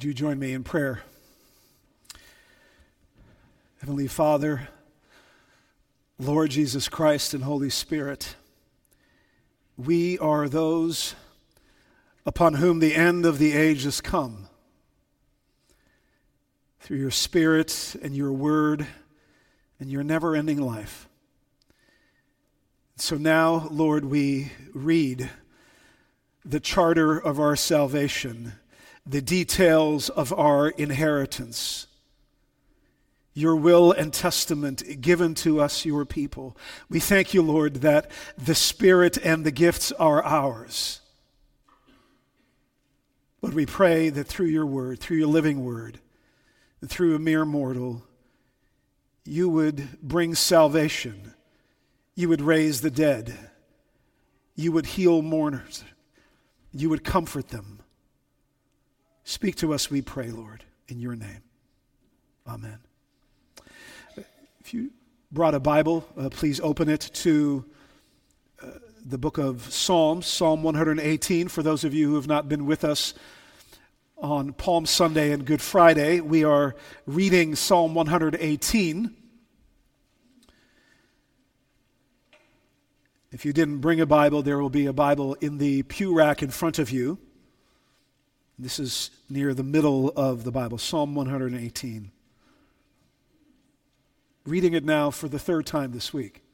Would you join me in prayer? Heavenly Father, Lord Jesus Christ and Holy Spirit, we are those upon whom the end of the age has come. Through your Spirit and your Word and your never-ending life. So now, Lord, we read the charter of our salvation, the details of our inheritance, your will and testament given to us, your people. We thank you, Lord, that the Spirit and the gifts are ours. Lord, we pray that through your word, through your living word, and through a mere mortal, you would bring salvation. You would raise the dead. You would heal mourners. You would comfort them. Speak to us, we pray, Lord, in your name. Amen. If you brought a Bible, please open it to the book of Psalms, Psalm 118. For those of you who have not been with us on Palm Sunday and Good Friday, we are reading Psalm 118. If you didn't bring a Bible, there will be a Bible in the pew rack in front of you. This is near the middle of the Bible, Psalm 118. Reading it now for the third time this week.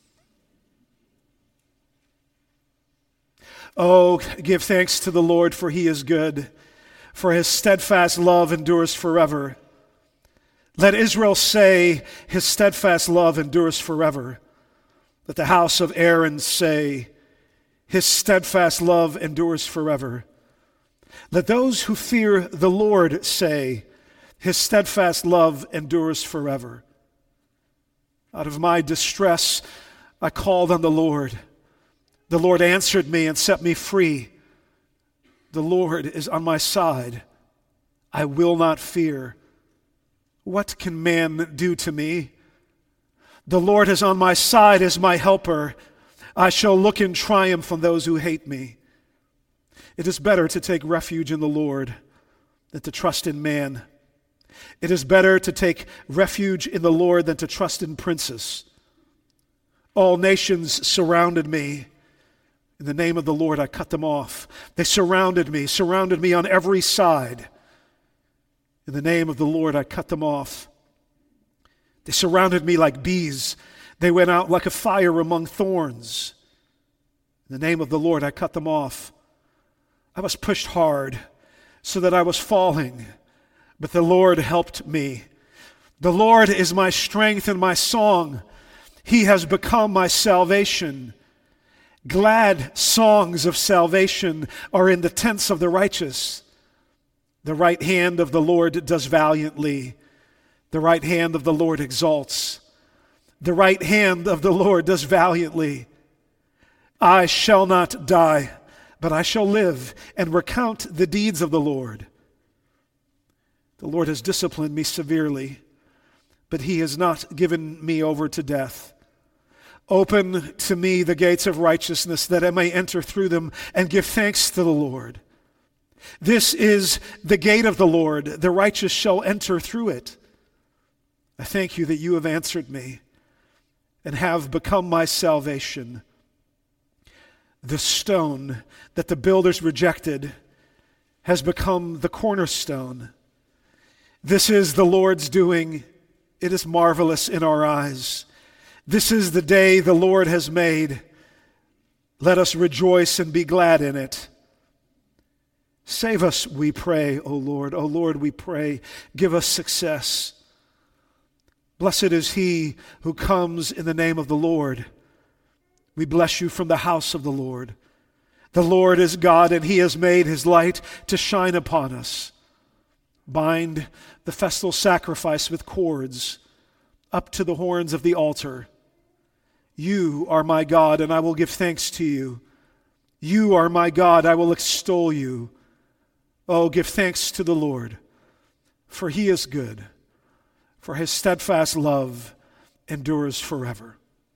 Oh, give thanks to the Lord, for he is good, for his steadfast love endures forever. Let Israel say, his steadfast love endures forever. Let the house of Aaron say, his steadfast love endures forever. Let those who fear the Lord say, his steadfast love endures forever. Out of my distress, I called on the Lord. The Lord answered me and set me free. The Lord is on my side. I will not fear. What can man do to me? The Lord is on my side as my helper. I shall look in triumph on those who hate me. It is better to take refuge in the Lord than to trust in man. It is better to take refuge in the Lord than to trust in princes. All nations surrounded me. In the name of the Lord, I cut them off. They surrounded me on every side. In the name of the Lord, I cut them off. They surrounded me like bees. They went out like a fire among thorns. In the name of the Lord, I cut them off. I was pushed hard so that I was falling, but the Lord helped me. The Lord is my strength and my song. He has become my salvation. Glad songs of salvation are in the tents of the righteous. The right hand of the Lord does valiantly. The right hand of the Lord exalts. The right hand of the Lord does valiantly. I shall not die, but I shall live and recount the deeds of the Lord. The Lord has disciplined me severely, but he has not given me over to death. Open to me the gates of righteousness, that I may enter through them and give thanks to the Lord. This is the gate of the Lord. The righteous shall enter through it. I thank you that you have answered me and have become my salvation. The stone that the builders rejected has become the cornerstone. This is the Lord's doing. It is marvelous in our eyes. This is the day the Lord has made. Let us rejoice and be glad in it. Save us, we pray, O Lord. O Lord, we pray, give us success. Blessed is he who comes in the name of the Lord. We bless you from the house of the Lord. The Lord is God, and he has made his light to shine upon us. Bind the festal sacrifice with cords up to the horns of the altar. You are my God, and I will give thanks to you. You are my God, I will extol you. Oh, give thanks to the Lord, for he is good, for his steadfast love endures forever.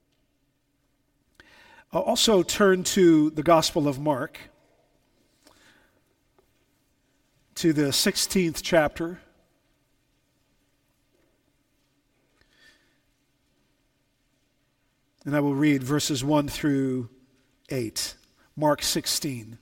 I'll also turn to the Gospel of Mark. to the 16th chapter. And I will read verses 1 through 8. Mark 16.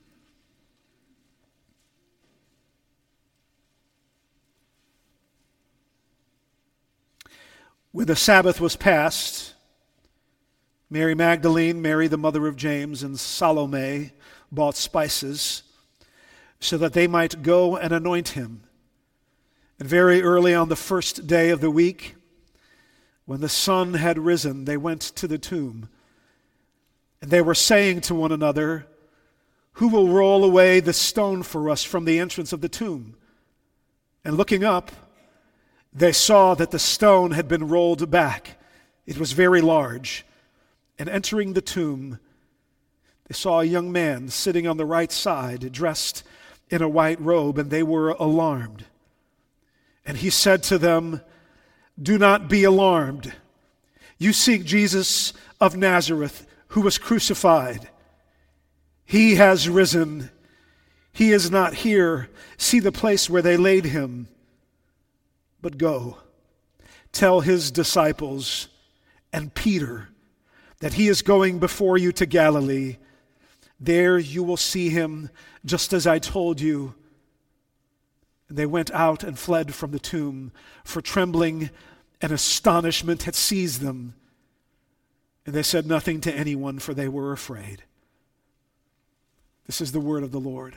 When the Sabbath was past, Mary Magdalene, Mary the mother of James, and Salome bought spices so that they might go and anoint him. And very early on the first day of the week, when the sun had risen, they went to the tomb. And they were saying to one another, "Who will roll away the stone for us from the entrance of the tomb?" And looking up, they saw that the stone had been rolled back. It was very large. And entering the tomb, they saw a young man sitting on the right side, dressed in a white robe, and they were alarmed. And he said to them, "Do not be alarmed. You seek Jesus of Nazareth, who was crucified. He has risen. He is not here. See the place where they laid him. But go, tell his disciples and Peter that he is going before you to Galilee. There you will see him, just as I told you." And they went out and fled from the tomb, for trembling and astonishment had seized them. And they said nothing to anyone, for they were afraid. This is the word of the Lord.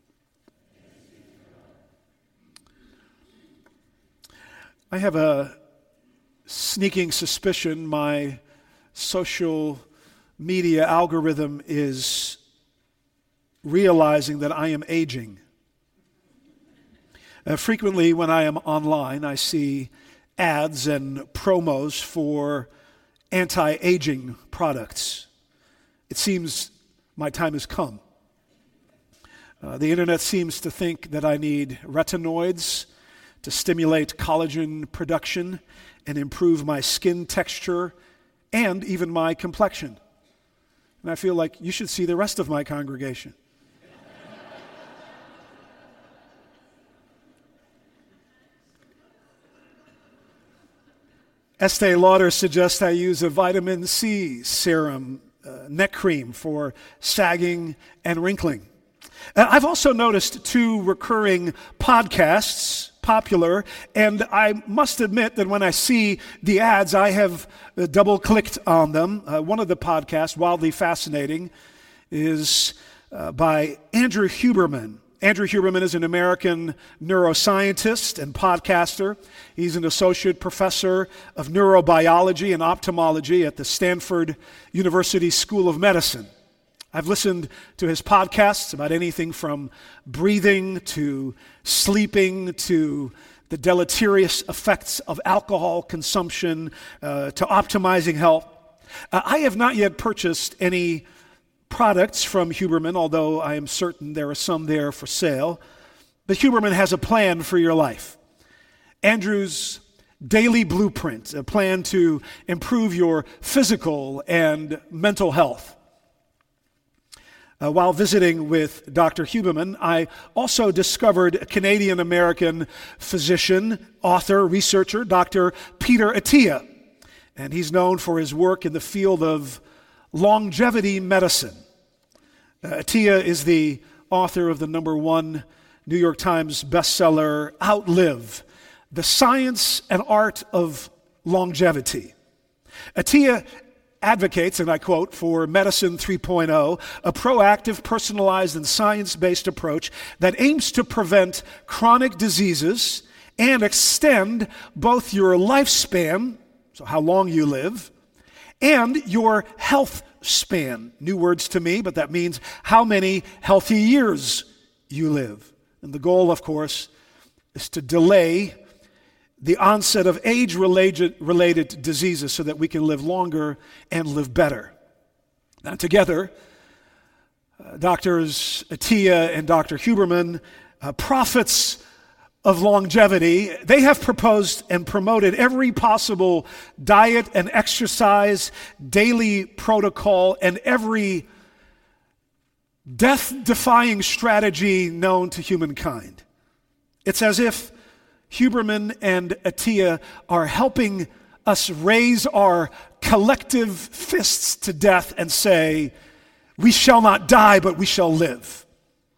I have a sneaking suspicion my social media algorithm is realizing that I am aging. Frequently when I am online, I see ads and promos for anti-aging products. It seems my time has come. The internet seems to think that I need retinoids to stimulate collagen production and improve my skin texture and even my complexion. And I feel like you should see the rest of my congregation. Estee Lauder suggests I use a vitamin C serum, neck cream for sagging and wrinkling. I've also noticed two recurring podcasts popular, and I must admit that when I see the ads, I have double-clicked on them. One of the podcasts, wildly fascinating, is by Andrew Huberman. Andrew Huberman is an American neuroscientist and podcaster. He's an associate professor of neurobiology and ophthalmology at the Stanford University School of Medicine. I've listened to his podcasts about anything from breathing to sleeping to the deleterious effects of alcohol consumption to optimizing health. I have not yet purchased any products from Huberman, although I am certain there are some there for sale. But Huberman has a plan for your life. Andrew's daily blueprint, a plan to improve your physical and mental health. While visiting with Dr. Huberman, I also discovered a Canadian-American physician, author, researcher, Dr. Peter Attia. And he's known for his work in the field of longevity medicine. Attia is the author of the #1 New York Times bestseller, Outlive, The Science and Art of Longevity. Attia advocates, and I quote, for Medicine 3.0, a proactive, personalized, and science-based approach that aims to prevent chronic diseases and extend both your lifespan, so how long you live, and your health span. New words to me, but that means how many healthy years you live. And the goal, of course, is to delay the onset of age-related diseases so that we can live longer and live better. Now, together, Doctors Attia and Dr. Huberman, prophets of longevity, they have proposed and promoted every possible diet and exercise, daily protocol, and every death-defying strategy known to humankind. It's as if Huberman and Attia are helping us raise our collective fists to death and say, we shall not die, but we shall live.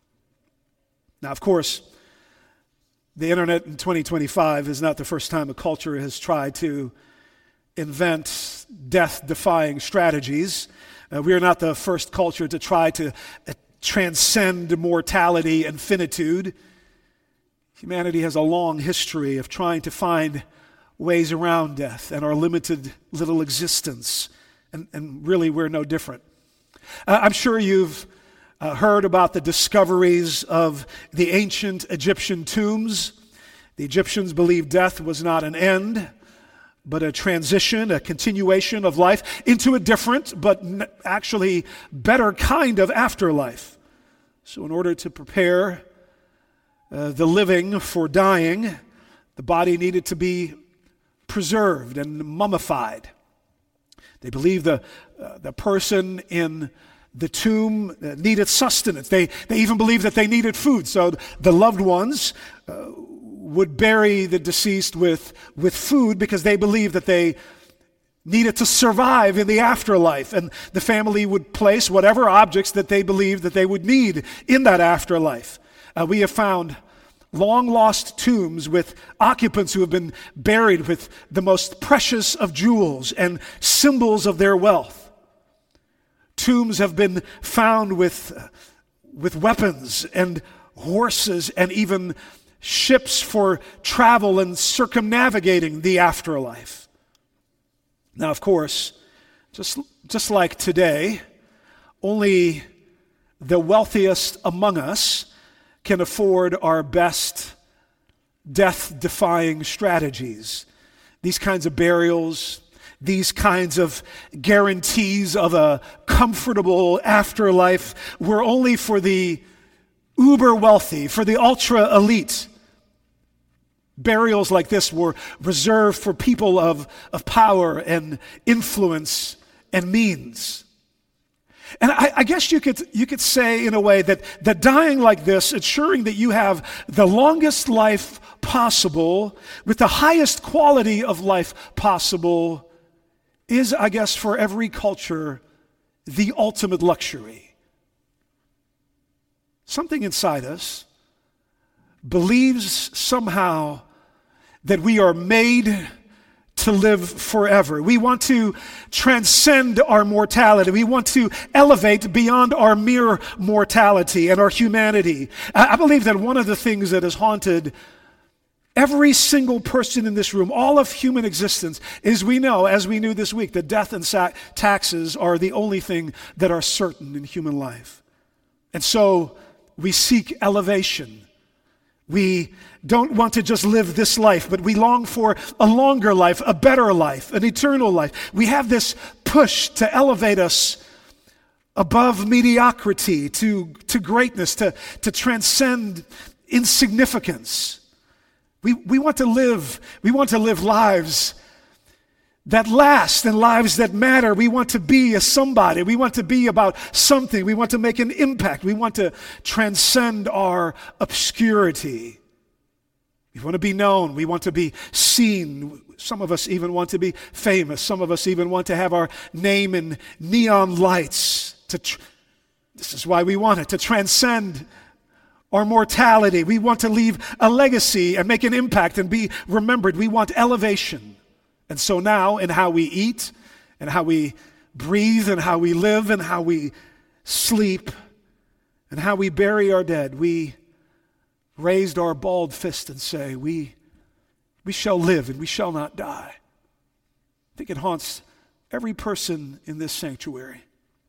Now, of course, the internet in 2025 is not the first time a culture has tried to invent death-defying strategies. We are not the first culture to try to transcend mortality and finitude. Humanity has a long history of trying to find ways around death and our limited little existence, and really we're no different. I'm sure you've heard about the discoveries of the ancient Egyptian tombs. The Egyptians believed death was not an end, but a transition, a continuation of life into a different, but actually better kind of afterlife. So in order to prepare the living for dying, the body needed to be preserved and mummified. They believed the person in the tomb needed sustenance. They even believed that they needed food. So the loved ones would bury the deceased with food because they believed that they needed to survive in the afterlife. And the family would place whatever objects that they believed that they would need in that afterlife. We have found long-lost tombs with occupants who have been buried with the most precious of jewels and symbols of their wealth. Tombs have been found with weapons and horses and even ships for travel and circumnavigating the afterlife. Now, of course, just like today, only the wealthiest among us can afford our best death-defying strategies. These kinds of burials, these kinds of guarantees of a comfortable afterlife were only for the uber wealthy, for the ultra elite. Burials like this were reserved for people of power and influence and means. And I guess you could say in a way that dying like this, ensuring that you have the longest life possible with the highest quality of life possible is, I guess, for every culture, the ultimate luxury. Something inside us believes somehow that we are made to live forever. We want to transcend our mortality. We want to elevate beyond our mere mortality and our humanity. I believe that one of the things that has haunted every single person in this room, all of human existence, is we know, as we knew this week, that death and taxes are the only thing that are certain in human life. And so we seek elevation. We don't want to just live this life, but we long for a longer life, a better life, an eternal life. We have this push to elevate us above mediocrity to greatness, to transcend insignificance. We want to live lives that last and lives that matter. We want to be a somebody. We want to be about something. We want to make an impact. We want to transcend our obscurity. We want to be known. We want to be seen. Some of us even want to be famous. Some of us even want to have our name in neon lights. This is why we want it, to transcend our mortality. We want to leave a legacy and make an impact and be remembered. We want elevation. And so now, in how we eat, and how we breathe, and how we live, and how we sleep, and how we bury our dead, we raised our bald fist and say, we shall live and we shall not die. I think it haunts every person in this sanctuary.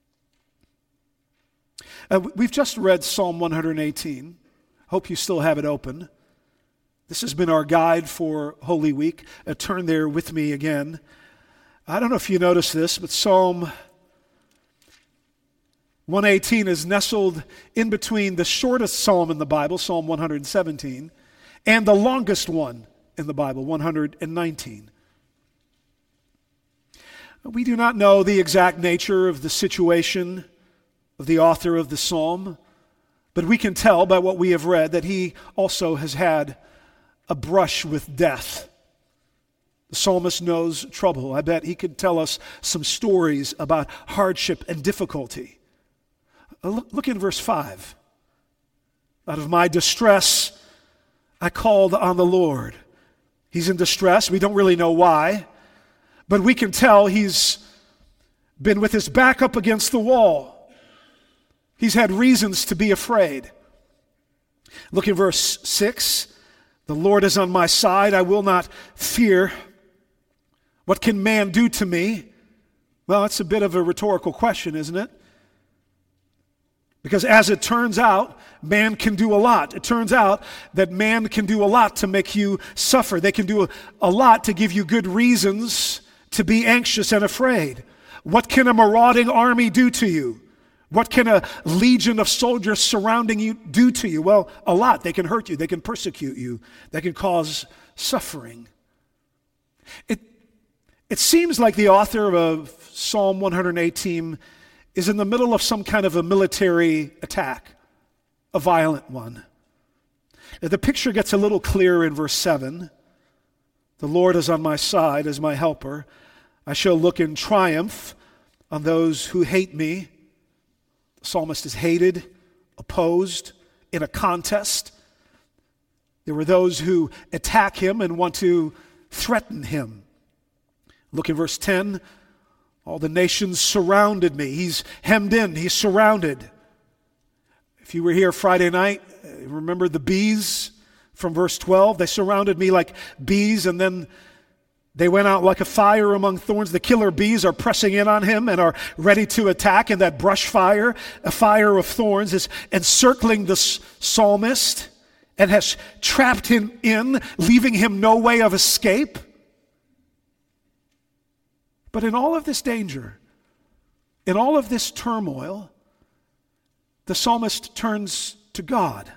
We've just read Psalm 118. Hope you still have it open. This has been our guide for Holy Week. Turn there with me again. I don't know if you noticed this, but Psalm 118 is nestled in between the shortest psalm in the Bible, Psalm 117, and the longest one in the Bible, 119. We do not know the exact nature of the situation of the author of the psalm. But we can tell by what we have read that he also has had a brush with death. The psalmist knows trouble. I bet he could tell us some stories about hardship and difficulty. Look in verse 5. Out of my distress, I called on the Lord. He's in distress. We don't really know why, but we can tell he's been with his back up against the wall. He's had reasons to be afraid. Look in verse 6. The Lord is on my side. I will not fear. What can man do to me? Well, it's a bit of a rhetorical question, isn't it? Because as it turns out, man can do a lot. It turns out that man can do a lot to make you suffer. They can do a lot to give you good reasons to be anxious and afraid. What can a marauding army do to you? What can a legion of soldiers surrounding you do to you? Well, a lot. They can hurt you. They can persecute you. They can cause suffering. It seems like the author of Psalm 118 is in the middle of some kind of a military attack, a violent one. The picture gets a little clearer in verse 7. The Lord is on my side as my helper. I shall look in triumph on those who hate me. The psalmist is hated, opposed, in a contest. There were those who attack him and want to threaten him. Look in verse 10. All the nations surrounded me. He's hemmed in. He's surrounded. If you were here Friday night, remember the bees from verse 12? They surrounded me like bees, and then they went out like a fire among thorns. The killer bees are pressing in on him and are ready to attack, and that brush fire, a fire of thorns, is encircling the psalmist and has trapped him in, leaving him no way of escape. But in all of this danger, in all of this turmoil, the psalmist turns to God.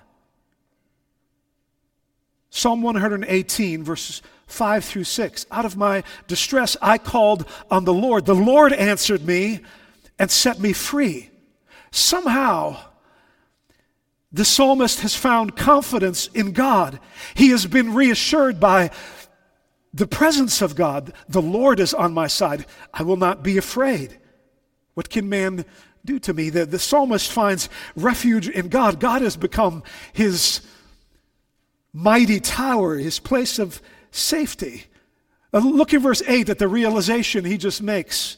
Psalm 118, verses 5 through 6. Out of my distress, I called on the Lord. The Lord answered me and set me free. Somehow, the psalmist has found confidence in God. He has been reassured by the presence of God. The Lord is on my side. I will not be afraid. What can man do to me? The psalmist finds refuge in God. God has become his mighty tower, his place of safety. Look in verse 8 at the realization he just makes.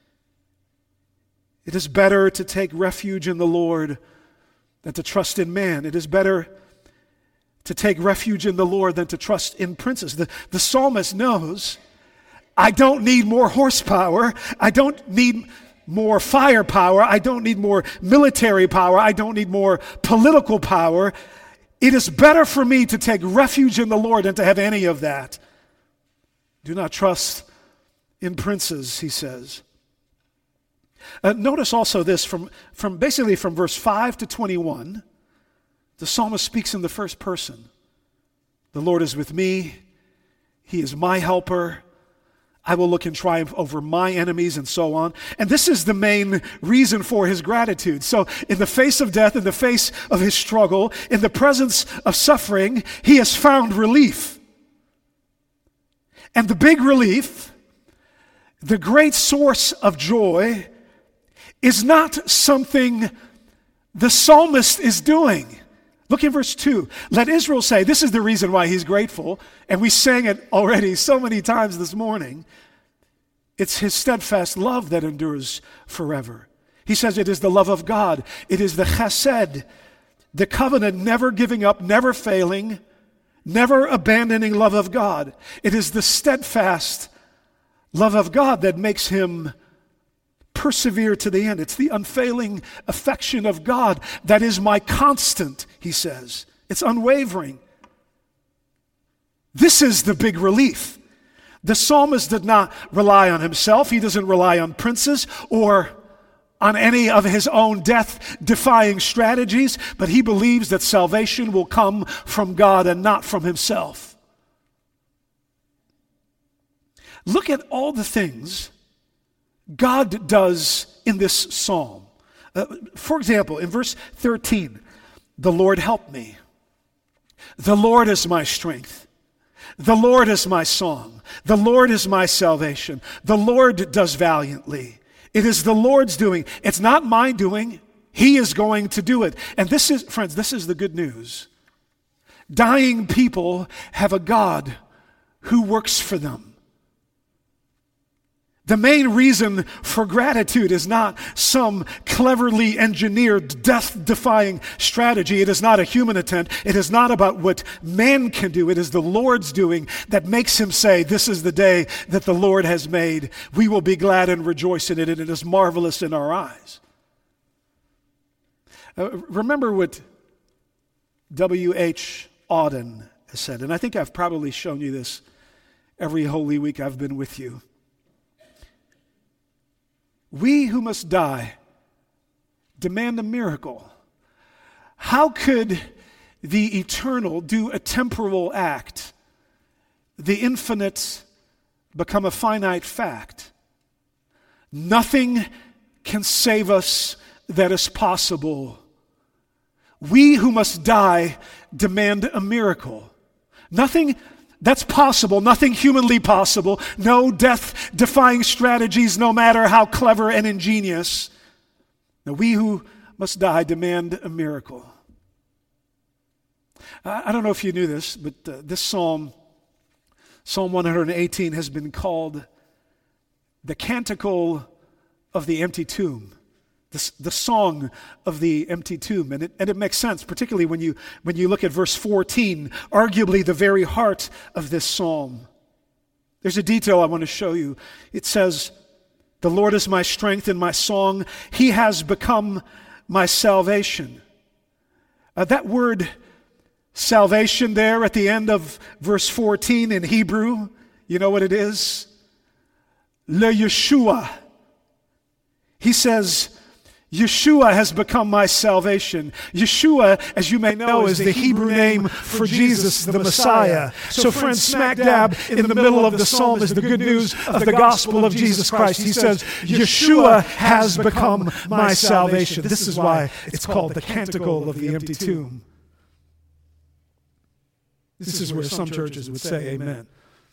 It is better to take refuge in the Lord than to trust in man. It is better to take refuge in the Lord than to trust in princes. The psalmist knows, I don't need more horsepower. I don't need more firepower. I don't need more military power. I don't need more political power. It is better for me to take refuge in the Lord than to have any of that. Do not trust in princes, he says. Notice also this, from verse 5 to 21, the psalmist speaks in the first person. The Lord is with me. He is my helper. I will look in triumph over my enemies, and so on. And this is the main reason for his gratitude. So in the face of death, in the face of his struggle, in the presence of suffering, he has found relief. And the big relief, the great source of joy, is not something the psalmist is doing. Look in verse 2. Let Israel say, this is the reason why he's grateful, and we sang it already so many times this morning. It's his steadfast love that endures forever. He says it is the love of God. It is the chesed, the covenant, never giving up, never failing, never abandoning love of God. It is the steadfast love of God that makes him persevere to the end. It's the unfailing affection of God that is my constant, he says. It's unwavering. This is the big relief. The psalmist did not rely on himself. He doesn't rely on princes or on any of his own death-defying strategies, but he believes that salvation will come from God and not from himself. Look at all the things God does in this psalm. For example, in verse 13, The Lord help me. The Lord is my strength. The Lord is my song. The Lord is my salvation. The Lord does valiantly. It is the Lord's doing. It's not my doing. He is going to do it. And this is, friends, this is the good news. Dying people have a God who works for them. The main reason for gratitude is not some cleverly engineered, death-defying strategy. It is not a human attempt. It is not about what man can do. It is the Lord's doing that makes him say, this is the day that the Lord has made. We will be glad and rejoice in it, and it is marvelous in our eyes. Remember what W.H. Auden has said, and I think I've probably shown you this every Holy Week I've been with you. We who must die demand a miracle. How could the eternal do a temporal act, the infinite become a finite fact? Nothing can save us that is possible. We who must die demand a miracle. Nothing that's possible, nothing humanly possible, no death-defying strategies, no matter how clever and ingenious. Now, we who must die demand a miracle. I don't know if you knew this, but this psalm, Psalm 118, has been called the canticle of the empty tomb. The song of the empty tomb. And it makes sense, particularly when you look at verse 14, arguably the very heart of this psalm. There's a detail I want to show you. It says, the Lord is my strength and my song. He has become my salvation. That word salvation there at the end of verse 14 in Hebrew, you know what it is? Le Yeshua. He says, Yeshua has become my salvation. Yeshua, as you may know, is the Hebrew name for Jesus, the Messiah. So friends, smack dab in the middle of the psalm is the good news of the gospel of Jesus Christ. He says, Yeshua has become my salvation. This is why it's called the canticle of the empty tomb. This is where some churches would say amen.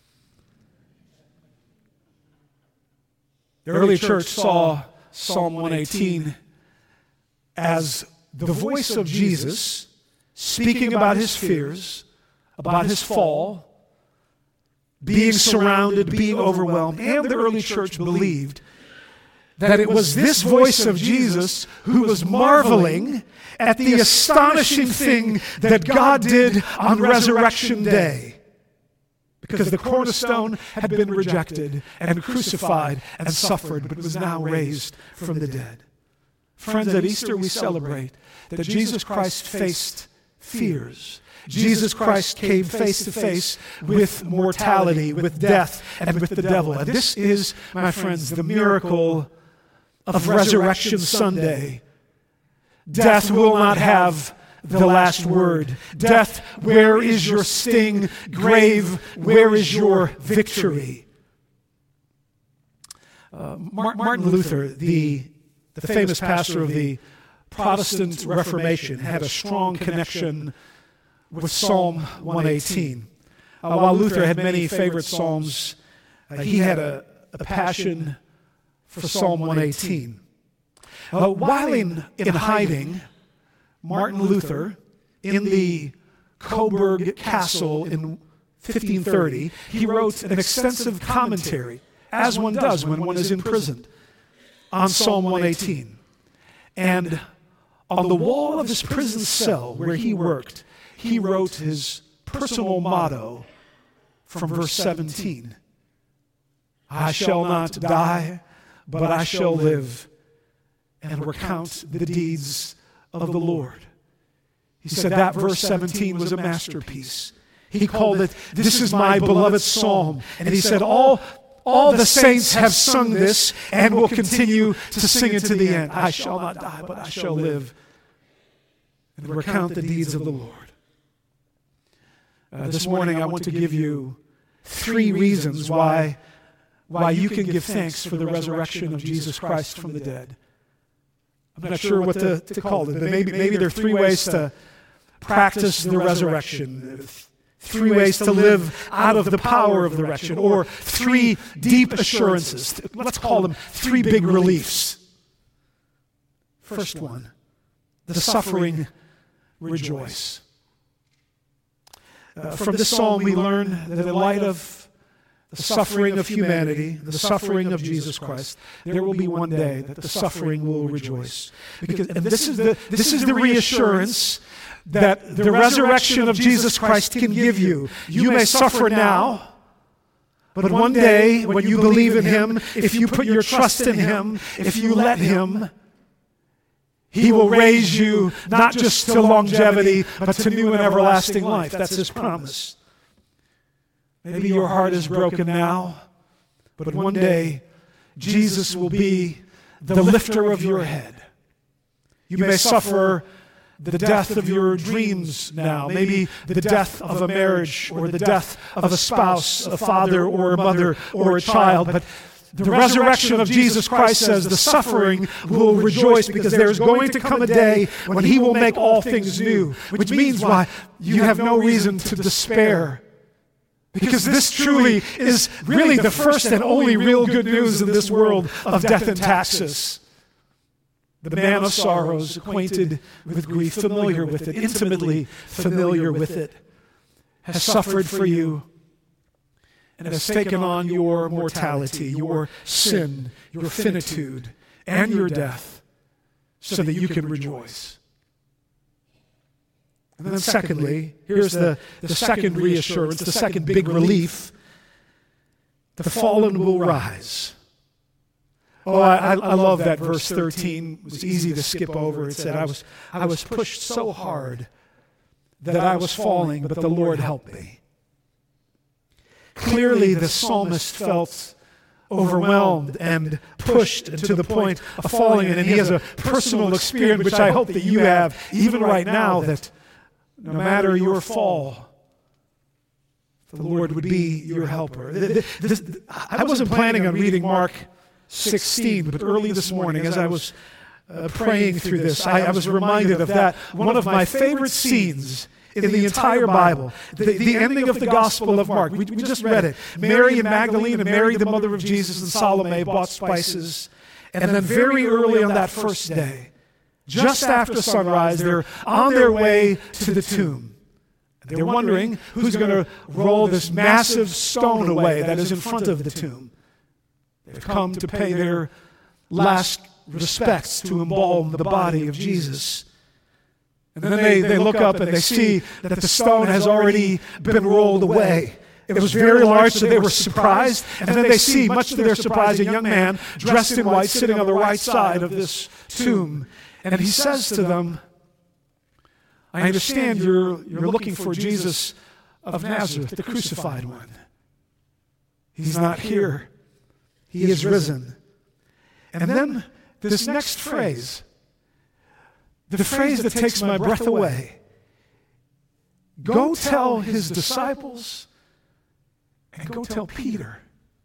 The early church saw Psalm 118 as the voice of Jesus speaking about his fears, about his fall, being surrounded, being overwhelmed. And the early church believed that it was this voice of Jesus who was marveling at the astonishing thing that God did on Resurrection Day. Because the cornerstone had been rejected and crucified and suffered, but was now raised from the dead. Friends, at Easter we celebrate that Jesus Christ faced fears. Jesus Christ came face to face with mortality, with death, and with the devil. And this is, my friends, the miracle of Resurrection Sunday. Death will not have the last word. Death, where is your sting? Grave, where is your victory? Martin Luther, the famous pastor of the Protestant Reformation, had a strong connection with Psalm 118. While Luther had many favorite psalms, he had a passion for Psalm 118. While in hiding, Martin Luther, in the Coburg Castle in 1530, he wrote an extensive commentary, as one does when one is imprisoned, on Psalm 118. And on the wall of his prison cell where he worked, he wrote his personal motto from verse 17. I shall not die, but I shall live and recount the deeds of the Lord. He said that verse 17 was a masterpiece. He called it, this is my beloved psalm. And he said, all the saints have sung this and will continue to sing it to the end. I shall not die, but I shall live and recount the deeds of the Lord. This morning I want to give you 3 reasons why you can give thanks for the resurrection of Jesus Christ from the dead. I'm not sure what to call it, but maybe there are 3 ways to practice the resurrection. 3 ways to live out of the power of the resurrection, or 3 deep assurances. Let's call them 3 big reliefs. First one, the suffering rejoice. From this psalm we learn that in light of the suffering of humanity, the suffering of Jesus Christ, there will be one day that the suffering will rejoice. And this is the reassurance that the resurrection of Jesus Christ can give you. You may suffer now, but one day when you believe in Him, if you put your trust in Him, if you let Him, He will raise you not just to longevity, but to new and everlasting life. That's His promise. Maybe your heart is broken now, but one day Jesus will be the lifter of your head. You may suffer the death of your dreams now, maybe the death of a marriage, or the death of a spouse, a father or a mother or a child, but the resurrection of Jesus Christ says the suffering will rejoice, because there is going to come a day when He will make all things new, which means why you have no reason to despair. Because this truly is really the first and only real good news in this world of death and taxes. The man of sorrows, acquainted with grief, familiar with it, intimately familiar with it, has suffered for you and has taken on your mortality, your sin, your finitude, and your death, so that you can rejoice. And then secondly, here's the second reassurance, the second big relief: the fallen will rise. Oh, I love that verse 13. It was easy to skip over. It said, I was pushed so hard that I was falling, but the Lord helped me. Clearly, the psalmist felt overwhelmed and pushed to the point of falling, and he has a personal experience, which I hope that you have, even right now, that no matter your fall, the Lord would be your helper. I wasn't planning on reading Mark 16, but early this morning, as I was praying through this, I was reminded of that, one of my favorite scenes in the entire Bible, the ending of the Gospel of Mark. We just read it. Mary and Magdalene, and Mary, the mother of Jesus, and Salome bought spices. And then very early on that first day, just after sunrise, they're on their way to the tomb. They're wondering who's going to roll this massive stone away that is in front of the tomb. They've come to pay their last respects, to embalm the body of Jesus. And then they look up and they see that the stone has already been rolled away. It was very large, so they were surprised. And then they see, much to their surprise, a young man dressed in white sitting on the right side of this tomb. And he says to them, I understand you're looking for Jesus of Nazareth, the crucified one. He's not here. He is risen. And then this next phrase, the phrase that takes my breath away: go tell his disciples and go tell Peter.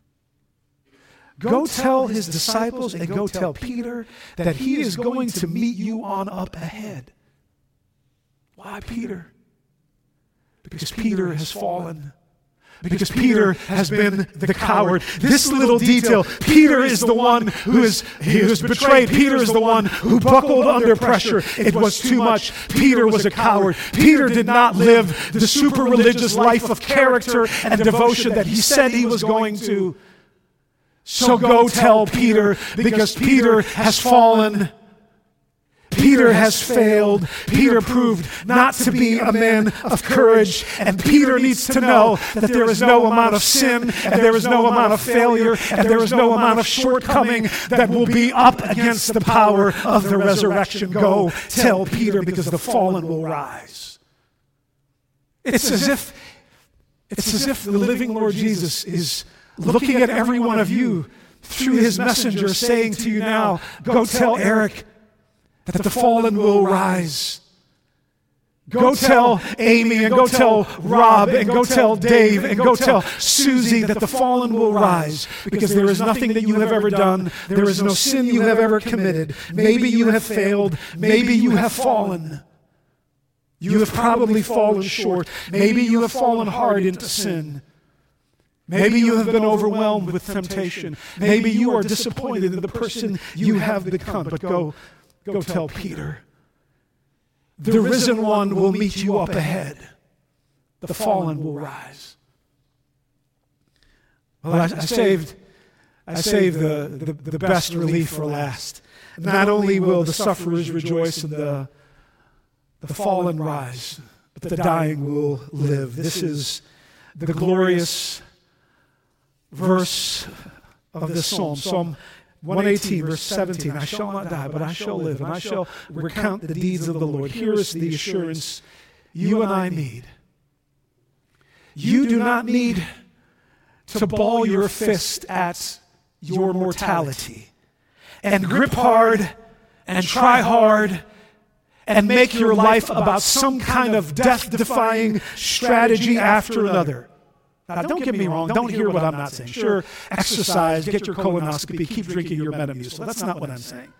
Go tell his disciples and go tell Peter that he is going to meet you on up ahead. Why Peter? Because Peter has fallen. Because Peter has been the coward. This little detail: Peter is the one who is betrayed. Peter is the one who buckled under pressure. It was too much. Peter was a coward. Peter did not live the super religious life of character and devotion that he said he was going to. So go tell Peter, because Peter has fallen. Peter has failed. Peter proved not to be a man of courage. And Peter needs to know that there is no amount of sin, and there is no amount of failure, and there is no amount of shortcoming that will be up against the power of the resurrection. Go tell Peter, because the fallen will rise. It's as if the living Lord Jesus is looking at every one of you through his messenger, saying to you now, go tell Eric that the fallen will rise. Go tell Amy, and go tell Rob, and go tell Dave, and go tell Susie that the fallen will rise, because there is nothing that you have ever done. There is no sin you have ever committed. Maybe you have failed. Maybe you have fallen. You have probably fallen short. Maybe you have fallen hard into sin. Maybe you have been overwhelmed with temptation. Maybe you are disappointed in the person you have become. But go tell Peter. The risen one will meet you up ahead. The fallen will rise. Well, I saved the best relief for last. Not only will the sufferers rejoice and the fallen rise, but the dying will live. This is the glorious verse of this psalm. Psalm 118, verse 17. I shall not die, but I shall live, and I shall recount the deeds of the Lord. Here is the assurance you and I need. You do not need to ball your fist at your mortality and grip hard and try hard and make your life about some kind of death-defying strategy after another. Now, don't get me wrong. Don't hear what I'm not saying. Sure, exercise, get your colonoscopy, keep drinking your Metamucil. That's not what I'm saying.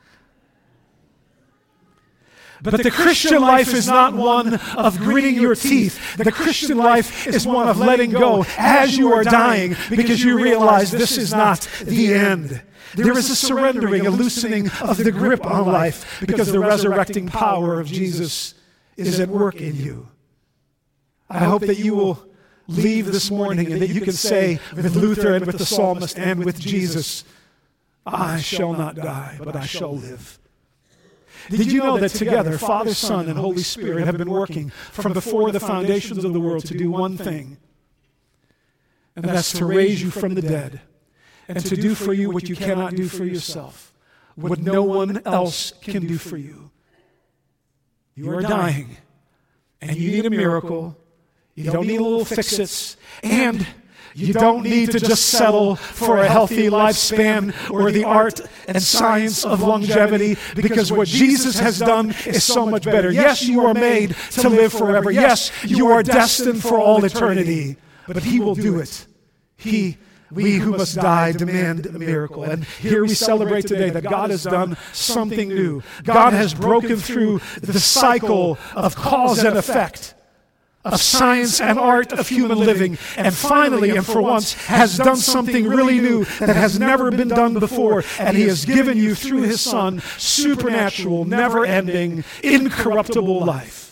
But the Christian life is not one of gritting your teeth. The Christian life is one of letting go as you are dying because you realize this is not the end. There is a surrendering, a loosening of the grip on life because the resurrecting power of Jesus is at work in you. I hope that you will leave this morning and that you can say with Luther and with the psalmist and with Jesus, I shall not die, but I shall live. Did you know that together, Father, Son, and Holy Spirit have been working from before the foundations of the world to do one thing, and that's to raise you from the dead and to do for you what you cannot do for yourself, what no one else can do for you. You are dying, and you need a miracle. You don't need little fix-its, and you don't need to just settle for a healthy lifespan or the art and science of longevity because what Jesus has done is so much better. Yes, you are made to live forever. Yes, you are destined for all eternity, but He will do it. We who must die demand a miracle. And here we celebrate today that God has done something new. God has broken through the cycle of cause and effect, of science and art of human living, and finally and for once has done something really new that has never been done before, and He has given you through His Son supernatural, never-ending, incorruptible life.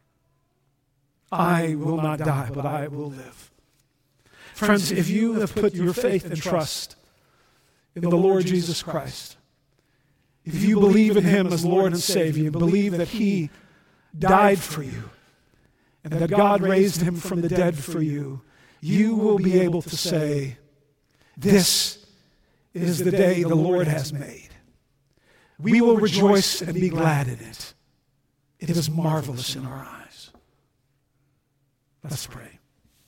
I will not die, but I will live. Friends, if you have put your faith and trust in the Lord Jesus Christ, if you believe in Him as Lord and Savior, and believe that He died for you, and that God raised Him from the dead for you, you will be able to say, this is the day the Lord has made. We will rejoice and be glad in it. It is marvelous in our eyes. Let's pray.